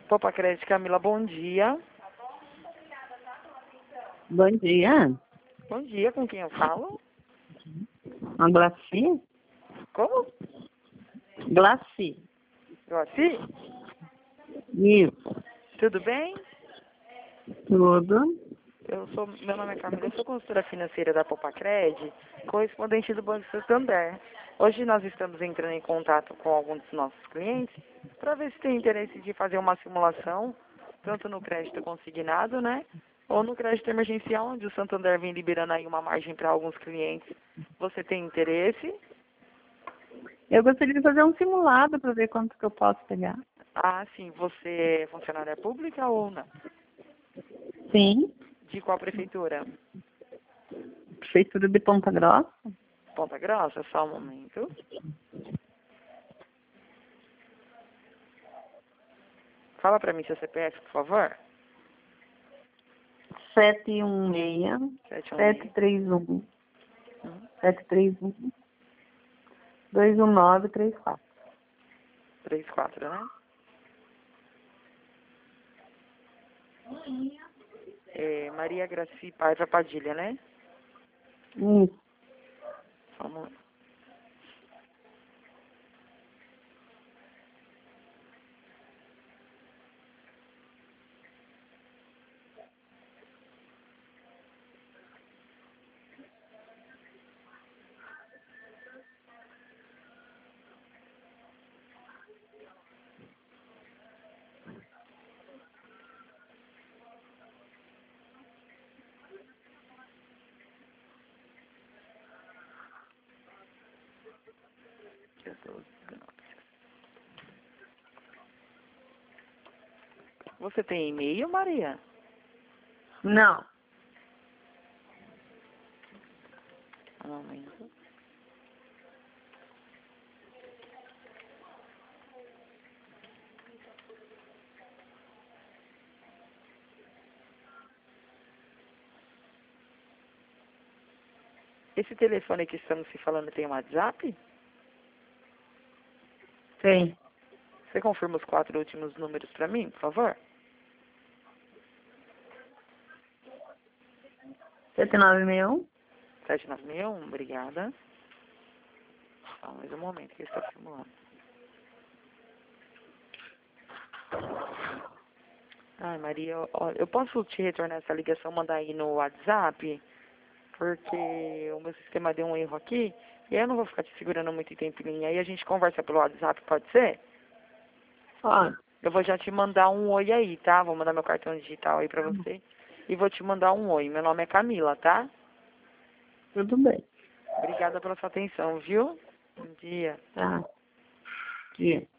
Popa Crédito, Camila, bom dia. Bom dia. Bom dia, com quem eu falo? A Glaci? Como? Glaci. Joaci? Isso. Tudo bem? Tudo. Meu nome é Camila, eu sou consultora financeira da Popa Crédito, correspondente do Banco Santander. Hoje nós estamos entrando em contato com alguns dos nossos clientes para ver se tem interesse de fazer uma simulação, tanto no crédito consignado, né? Ou no crédito emergencial, onde o Santander vem liberando aí uma margem para alguns clientes. Você tem interesse? Eu gostaria de fazer um simulado para ver quanto que eu posso pegar. Ah, sim. Você é funcionária pública ou não? Sim. De qual prefeitura? Prefeitura de Ponta Grossa. Ponta Grossa? Só um momento. Fala para mim seu CPF, por favor. 716-731. 731-219-34. 34, né? É Maria Graci Paiva Padilha, né? Isso. Só um momento. Você tem e-mail, Maria? Não. Um momento. Esse telefone que estamos se falando tem um WhatsApp? Tem. Você confirma os 4 últimos números para mim, por favor? 7961. 791, obrigada. Só mais um momento que eu estou simulando. Ai, Maria, eu posso te retornar essa ligação, mandar aí no WhatsApp? Porque o meu sistema deu um erro aqui, e aí eu não vou ficar te segurando muito tempo em linha. Aí a gente conversa pelo WhatsApp, pode ser? Pode. Eu vou já te mandar um oi aí, tá? Vou mandar meu cartão digital aí pra você. E vou te mandar um oi. Meu nome é Camila, tá? Tudo bem. Obrigada pela sua atenção, viu? Bom dia. Tá. Dia.